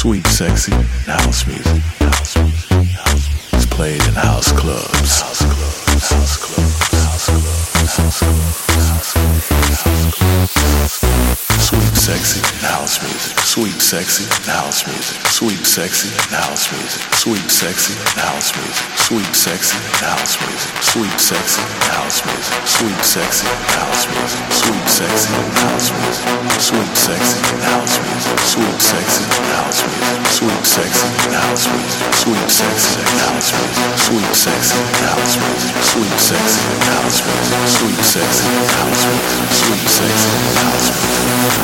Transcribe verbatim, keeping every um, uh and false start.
Sweet, sexy house music. House music. It's played in house clubs. House clubs. House clubs. House clubs. House clubs. House clubs. Sweet, sexy house music. Sweet, sexy house music. Sweet, sexy house music. Sweet, sexy house music. Sweet, sexy house music. Sweet, sexy house music. Sweet, sexy house music. Sweet, sexy house music. Sweet, sexy house music. Sweet, sexy house music. Sweet, sexy house music. Sweet, sexy house music. Sweet, sexy house music. Sweet, sexy house music. Sweet, sexy house music. Sweet, sexy house music.